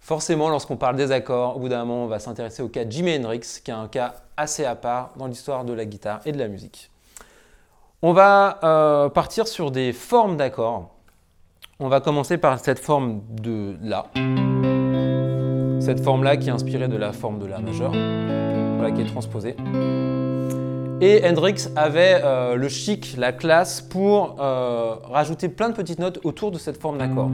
Forcément, lorsqu'on parle des accords, au bout d'un moment, on va s'intéresser au cas de Jimi Hendrix, qui est un cas assez à part dans l'histoire de la guitare et de la musique. On va partir sur des formes d'accords. On va commencer par cette forme de La. Cette forme-là qui est inspirée de la forme de La majeur, voilà, qui est transposée. Et Hendrix avait le chic, la classe pour rajouter plein de petites notes autour de cette forme d'accord.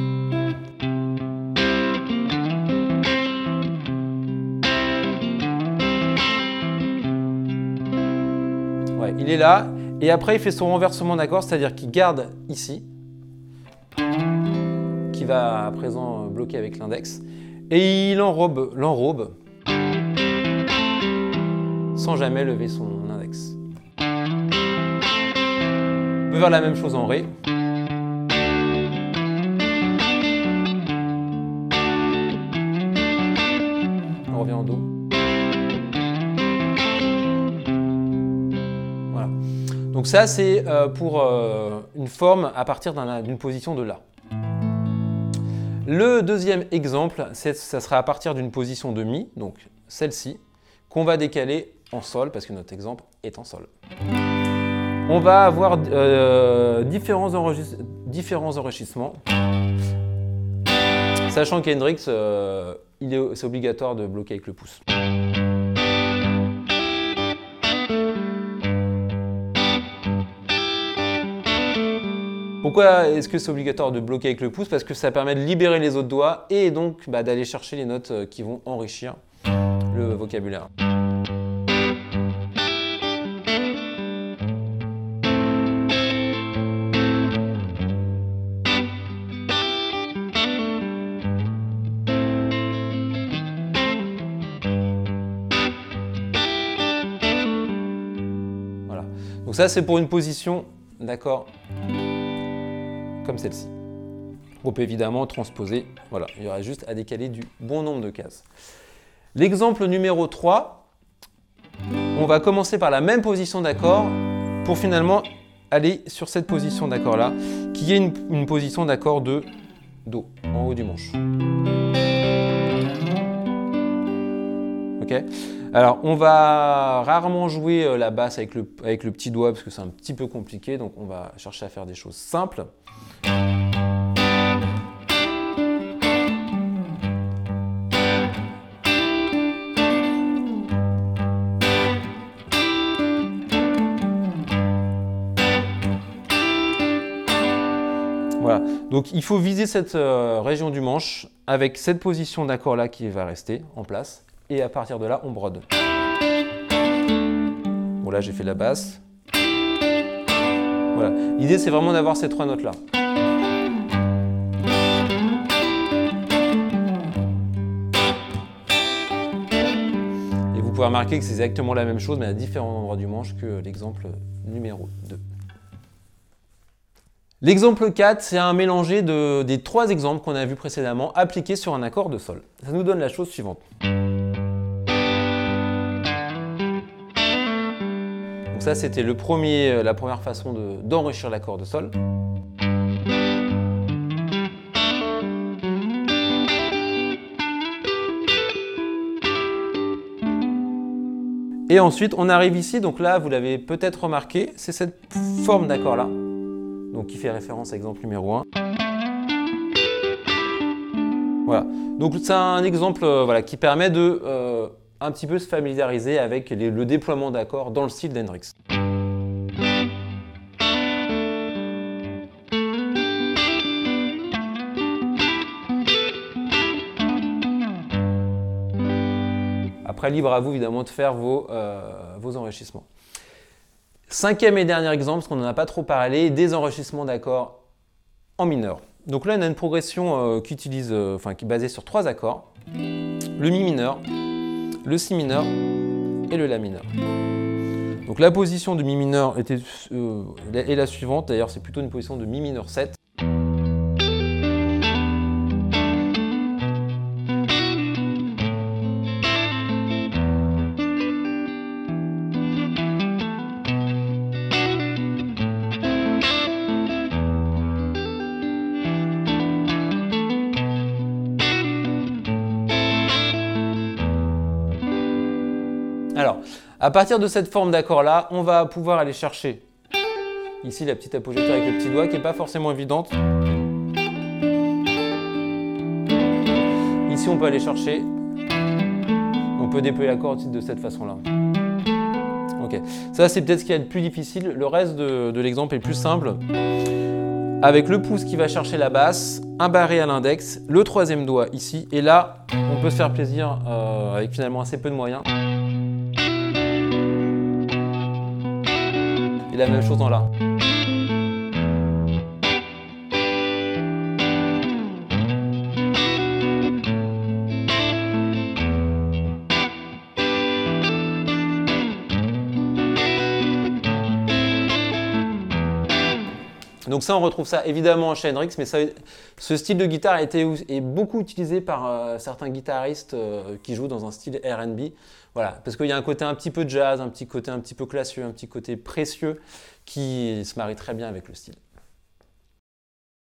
Ouais, il est là, et après il fait son renversement d'accord, c'est-à-dire qu'il garde ici, qui va à présent bloquer avec l'index, et il l'enrobe sans jamais lever son index. On peut faire la même chose en Ré. On revient en Do. Voilà. Donc ça, c'est pour une forme à partir d'une position de La. Le deuxième exemple, ça sera à partir d'une position de Mi, donc celle-ci, qu'on va décaler en Sol, parce que notre exemple est en Sol. On va avoir différents enrichissements, sachant qu'Hendrix, c'est obligatoire de bloquer avec le pouce. Pourquoi est-ce que c'est obligatoire de bloquer avec le pouce? Parce que ça permet de libérer les autres doigts et donc d'aller chercher les notes qui vont enrichir le vocabulaire. Voilà. Donc ça, c'est pour une position, d'accord, comme celle-ci. On peut évidemment transposer, voilà, il y aura juste à décaler du bon nombre de cases. L'exemple numéro 3, on va commencer par la même position d'accord pour finalement aller sur cette position d'accord-là, qui est une position d'accord de Do, en haut du manche. Ok. Alors, on va rarement jouer la basse avec le petit doigt parce que c'est un petit peu compliqué, donc on va chercher à faire des choses simples. Voilà, donc il faut viser cette région du manche avec cette position d'accord là qui va rester en place. Et à partir de là, on brode. Bon, là, j'ai fait la basse. Voilà. L'idée, c'est vraiment d'avoir ces trois notes-là. Et vous pouvez remarquer que c'est exactement la même chose, mais à différents endroits du manche que l'exemple numéro 2. L'exemple 4, c'est un mélangé des trois exemples qu'on a vus précédemment appliqués sur un accord de Sol. Ça nous donne la chose suivante. Donc ça, c'était la première façon d'enrichir l'accord de Sol. Et ensuite, on arrive ici, donc là, vous l'avez peut-être remarqué, c'est cette forme d'accord-là, donc qui fait référence à l'exemple numéro 1. Voilà, donc c'est un exemple qui permet de un petit peu se familiariser avec le déploiement d'accords dans le style d'Hendrix. Après, libre à vous évidemment de faire vos enrichissements. Cinquième et dernier exemple, parce qu'on n'en a pas trop parlé, des enrichissements d'accords en mineur. Donc là, on a une progression qui est basée sur trois accords, le Mi mineur, le Si mineur et le La mineur. Donc la position de Mi mineur est la suivante, d'ailleurs c'est plutôt une position de Mi mineur 7. À partir de cette forme d'accord-là, on va pouvoir aller chercher ici la petite appoggiature avec le petit doigt qui n'est pas forcément évidente. Ici, on peut aller chercher. On peut déployer la corde de cette façon-là. Ok, ça c'est peut-être ce qu'il y a de plus difficile. Le reste de l'exemple est plus simple. Avec le pouce qui va chercher la basse, un barré à l'index, le troisième doigt ici, et là, on peut se faire plaisir avec finalement assez peu de moyens. Et la même chose dans la. Donc ça, on retrouve ça évidemment chez Hendrix, mais ce style de guitare est beaucoup utilisé par certains guitaristes qui jouent dans un style R&B. Voilà, parce qu'il y a un côté un petit peu jazz, un petit côté un petit peu classieux, un petit côté précieux qui se marie très bien avec le style.